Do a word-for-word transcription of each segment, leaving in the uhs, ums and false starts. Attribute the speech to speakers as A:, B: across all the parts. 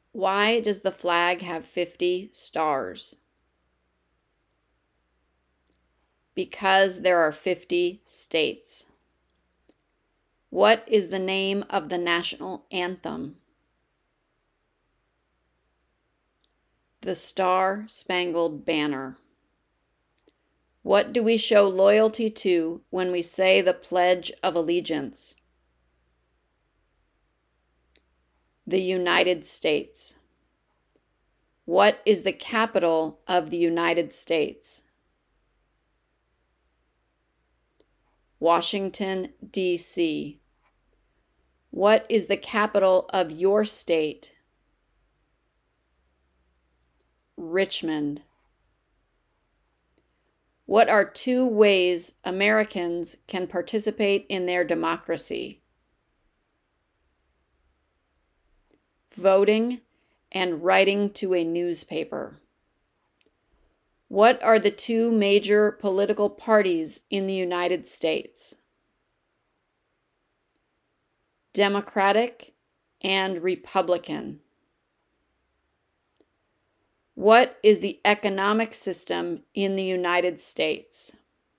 A: Why does the flag have fifty stars? Because there are fifty states. What is the name of the national anthem? The Star-Spangled Banner. What do we show loyalty to when we say the Pledge of Allegiance? The United States. What is the capital of the United States? Washington, D C What is the capital of your state? Richmond. What are two ways Americans can participate in their democracy? Voting and writing to a newspaper. What are the two major political parties in the United States? Democratic and Republican. What is the economic system in the United States?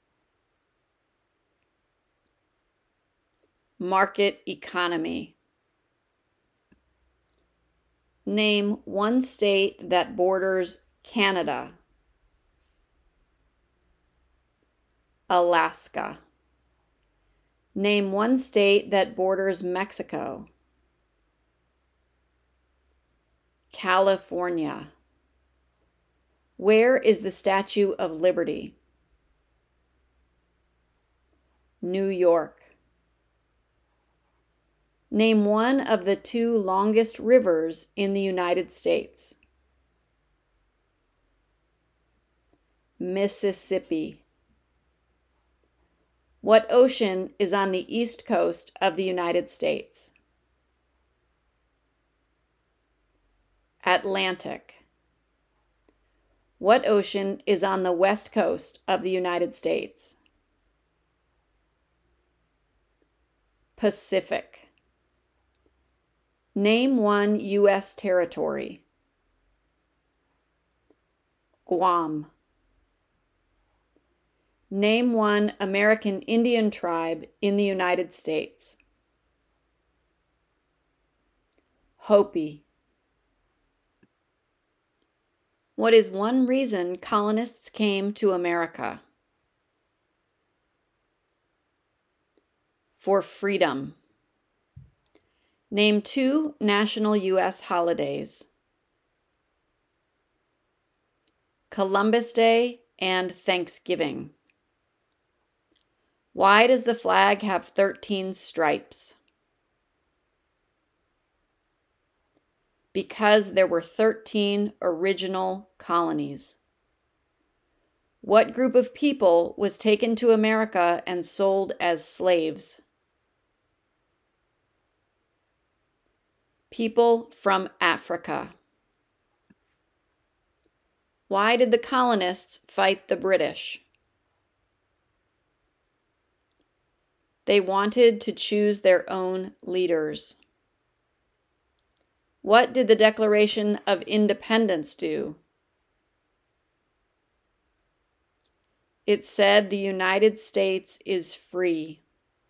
A: Market economy. Name one state that borders Canada. Alaska. Name one state that borders Mexico. California. Where is the Statue of Liberty? New York. Name one of the two longest rivers in the United States. Mississippi. What ocean is on the east coast of the United States? Atlantic. What ocean is on the west coast of the United States? Pacific. Name one U S territory. Guam. Name one American Indian tribe in the United States. Hopi. What is one reason colonists came to America? For freedom. Name two national U S holidays. Columbus Day and Thanksgiving. Why does the flag have thirteen stripes? Because there were thirteen original colonies. What group of people was taken to America and sold as slaves? People from Africa. Why did the colonists fight the British? They wanted to choose their own leaders. What did the Declaration of Independence do? It said the United States is free.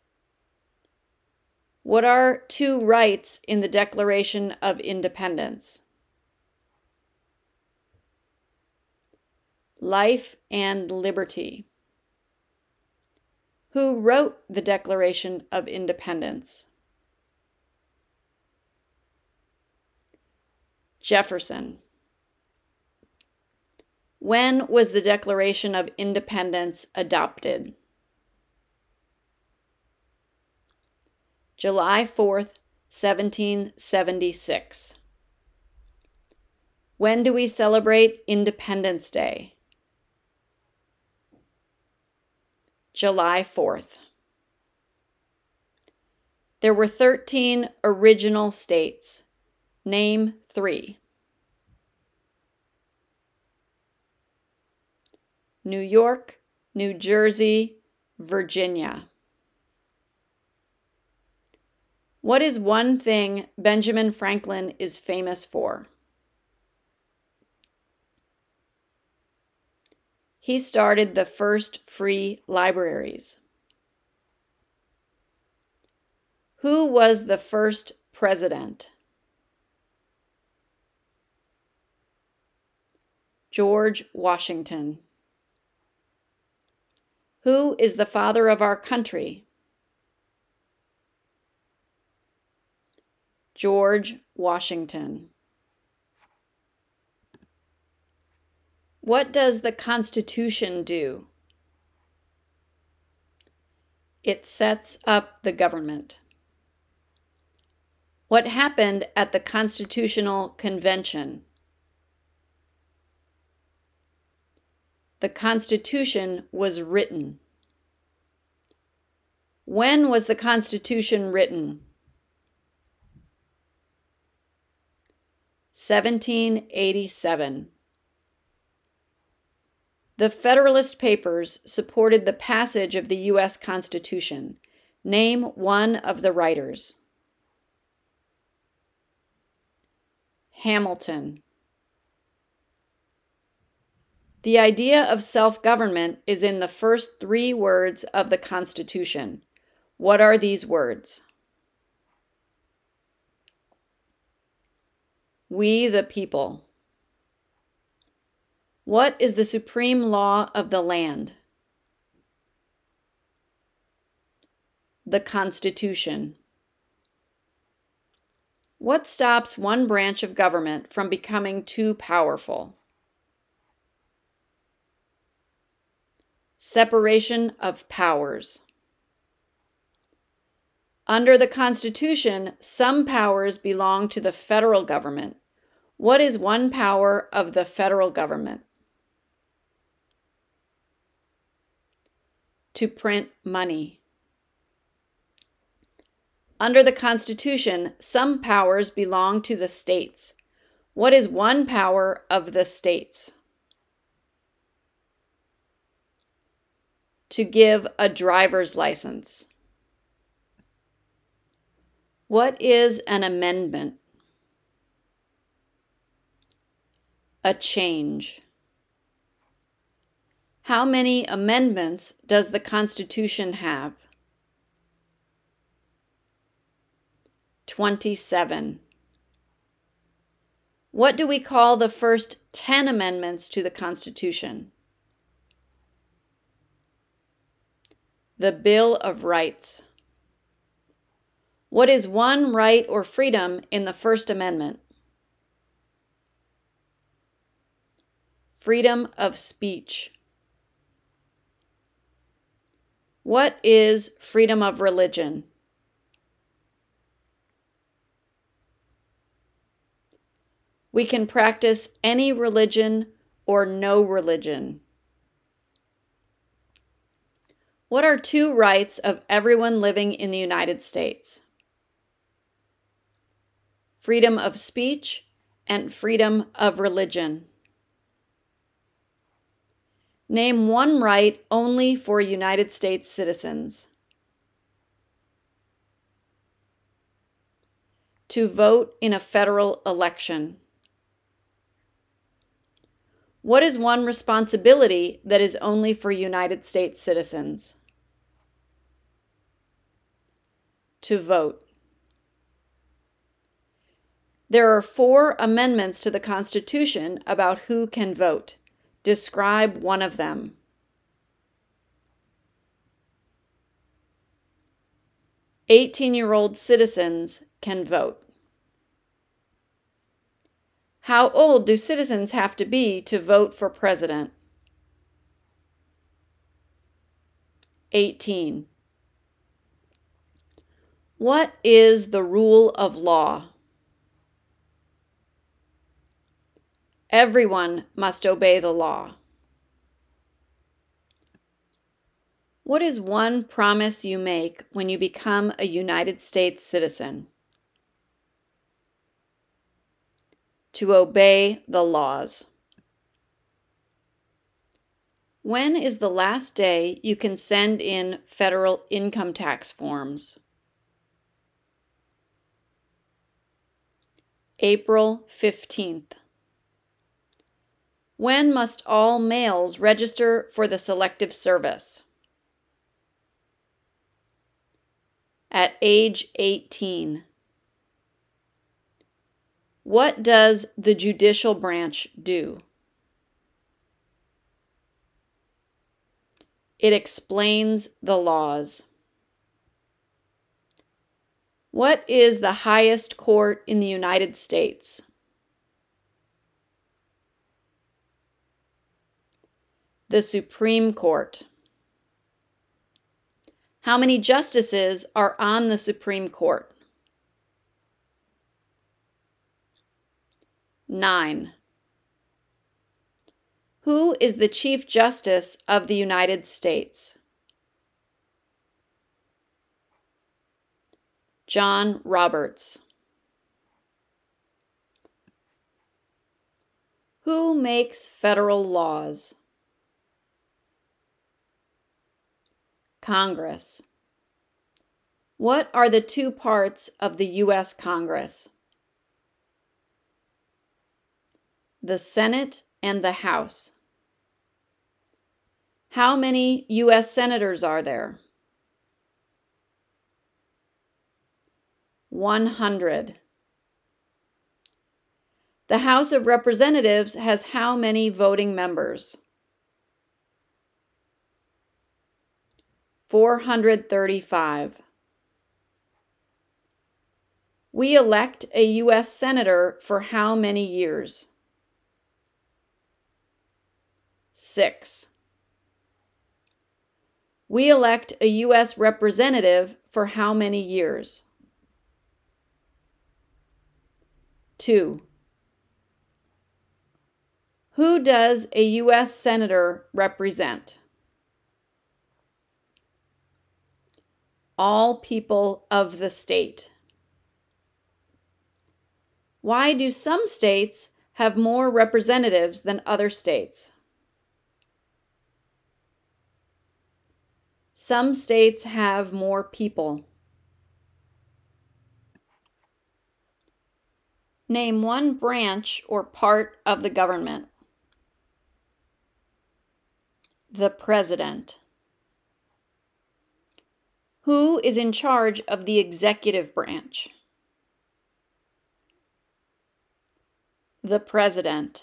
A: What are two rights in the Declaration of Independence? Life and liberty. Who wrote the Declaration of Independence? Jefferson. When was the Declaration of Independence adopted? July fourth, seventeen seventy-six. When do we celebrate Independence Day? July fourth. There were thirteen original states. Name three. New York, New Jersey, Virginia. What is one thing Benjamin Franklin is famous for? He started the first free libraries. Who was the first president? George Washington. Who is the father of our country? George Washington. What does the Constitution do? It sets up the government. What happened at the Constitutional Convention? The Constitution was written. When was the Constitution written? seventeen eighty-seven. The Federalist Papers supported the passage of the U S Constitution. Name one of the writers. Hamilton. The idea of self-government is in the first three words of the Constitution. What are these words? We the people. What is the supreme law of the land? The Constitution. What stops one branch of government from becoming too powerful? Separation of powers. Under the Constitution, some powers belong to the federal government. What is one power of the federal government? To print money. Under the Constitution, some powers belong to the states. What is one power of the states? To give a driver's license. What is an amendment? A change. How many amendments does the Constitution have? twenty-seven. What do we call the first ten amendments to the Constitution? The Bill of Rights. What is one right or freedom in the First Amendment? Freedom of speech. What is freedom of religion? We can practice any religion or no religion. What are two rights of everyone living in the United States? Freedom of speech and freedom of religion. Name one right only for United States citizens. To vote in a federal election. What is one responsibility that is only for United States citizens? To vote. There are four amendments to the Constitution about who can vote. Describe one of them. eighteen-year-old citizens can vote. How old do citizens have to be to vote for president? eighteen. What is the rule of law? Everyone must obey the law. What is one promise you make when you become a United States citizen? To obey the laws. When is the last day you can send in federal income tax forms? April fifteenth. When must all males register for the Selective Service? At age eighteen. What does the judicial branch do? It explains the laws. What is the highest court in the United States? The Supreme Court. How many justices are on the Supreme Court? Nine. Who is the Chief Justice of the United States? John Roberts. Who makes federal laws? Congress. What are the two parts of the U S Congress? The Senate and the House. How many U S senators are there? one hundred. The House of Representatives has how many voting members? four hundred thirty-five. We elect a U S senator for how many years? Six. We elect a U S representative for how many years? Two. Who does a U S senator represent? All people of the state. Why do some states have more representatives than other states? Some states have more people. Name one branch or part of the government. The President. Who is in charge of the executive branch? The President.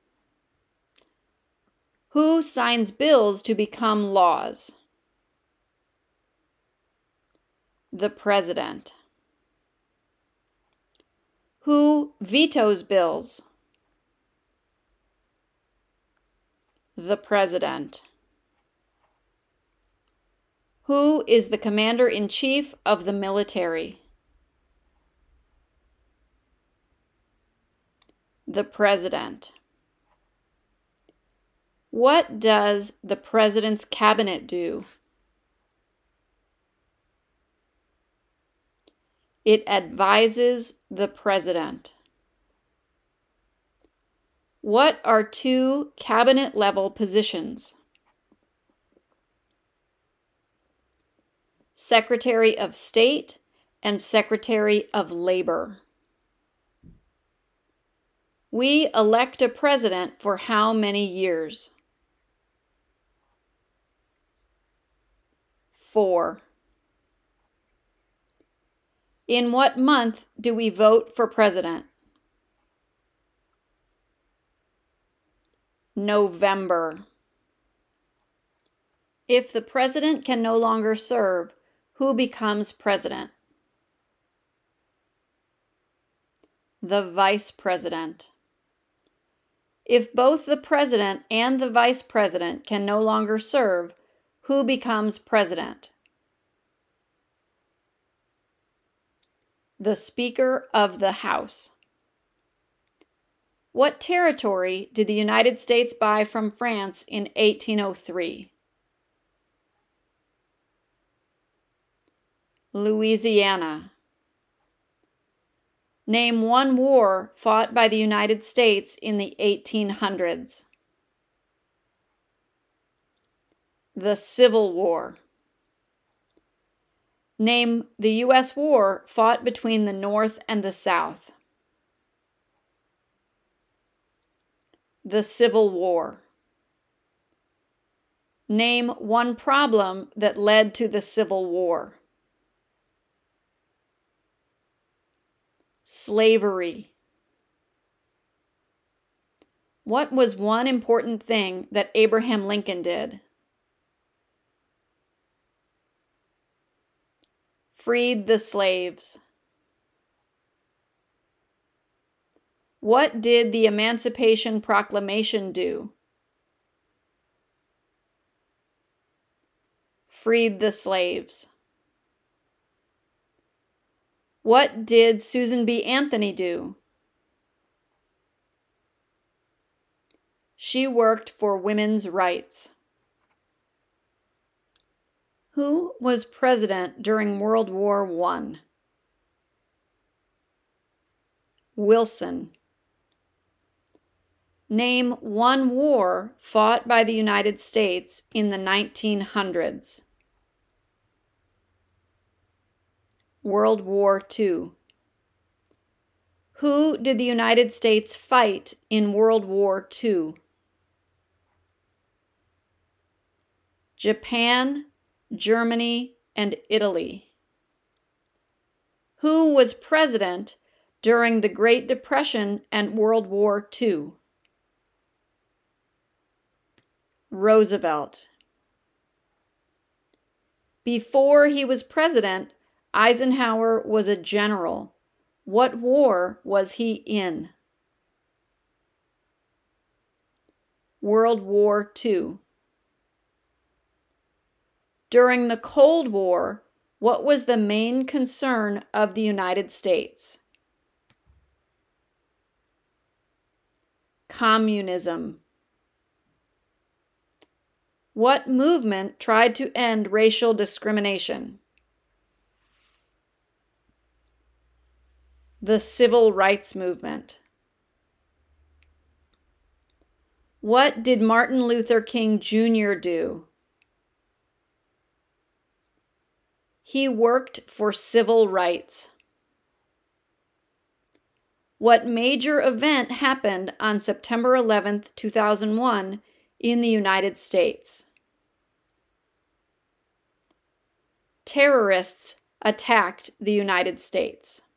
A: Who signs bills to become laws? The President. Who vetoes bills? The President. Who is the Commander-in-Chief of the military? The President. What does the President's Cabinet do? It advises the President. What are two cabinet-level positions? Secretary of State and Secretary of Labor. We elect a president for how many years? Four. In what month do we vote for president? November. If the president can no longer serve, who becomes president? The vice president. If both the president and the vice president can no longer serve, who becomes president? The Speaker of the House. What territory did the United States buy from France in eighteen oh three? Louisiana. Name one war fought by the United States in the eighteen hundreds. The Civil War. Name the U S war fought between the North and the South. The Civil War. Name one problem that led to the Civil War. Slavery. What was one important thing that Abraham Lincoln did? Freed the slaves. What did the Emancipation Proclamation do? Freed the slaves. What did Susan B. Anthony do? She worked for women's rights. Who was president during World War One? Wilson. Name one war fought by the United States in the nineteen hundreds. World War Two. Who did the United States fight in World War Two? Japan, Germany, and Italy. Who was president during the Great Depression and World War Two? Roosevelt. Before he was president, Eisenhower was a general. What war was he in? World War Two. During the Cold War, what was the main concern of the United States? Communism. What movement tried to end racial discrimination? The Civil Rights Movement. What did Martin Luther King Junior do? He worked for civil rights. What major event happened on September eleventh, two thousand one in the United States? Terrorists attacked the United States.